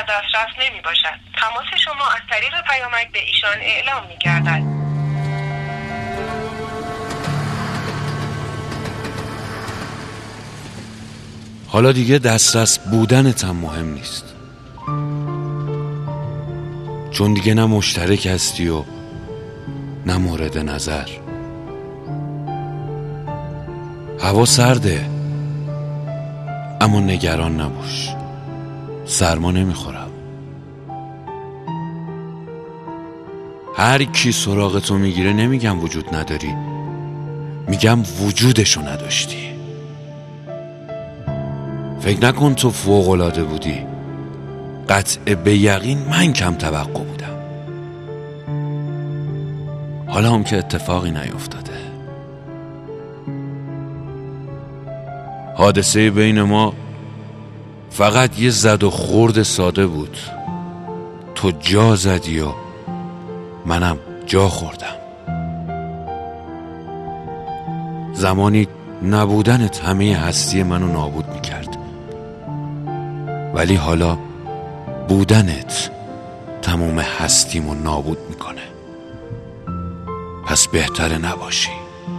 دسترس نمی باشد. تماس شما از طریق پیامک به ایشان اعلام می گردد. حالا دیگه دسترس بودنت هم مهم نیست، چون دیگه نه مشترک هستی و نه مورد نظر. هوا سرده، اما نگران نباش، سرما نمیخورم. هر کی سراغتو میگیره نمیگم وجود نداری، میگم وجودشو نداشتی. فکر نکن تو فوق‌العاده بودی، قطع به یقین من کم توقع بودم. حالا هم که اتفاقی نیفتاده، حادثه بین ما فقط یه زد و خورد ساده بود. تو جا زدی و منم جا خوردم. زمانی نبودنت همه هستی منو نابود میکرد، ولی حالا بودنت تمام هستیمو نابود میکنه. پس بهتره نباشی.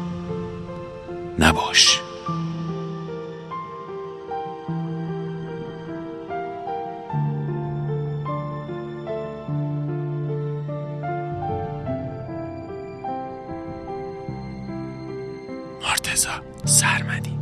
نباش. مرتضی سرمدی.